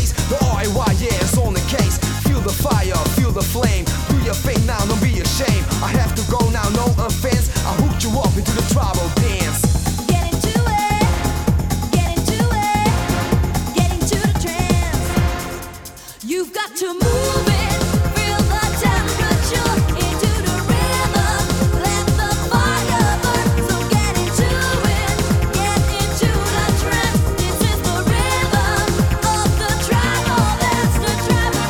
bass. The RAY, yeah, it's on the case. Feel the fire, feel the flame. Do your thing now, don't be ashamed. I have to go now, no offense. I hooked you up into the tribal dance. Get into it, get into it, get into the trance. You've got to move it, feel the temperature into the rhythm. Let the fire burn, so get into it, get into the trance. This is the rhythm of the tribal, that's the tribal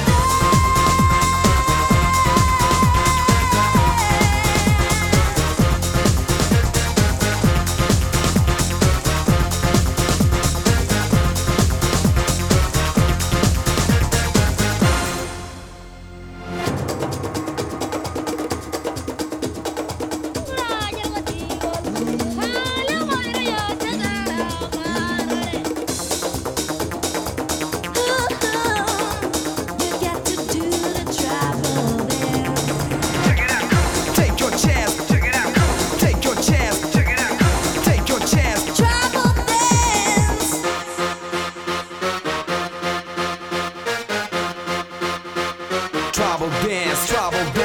Tribal dance, tribal dance.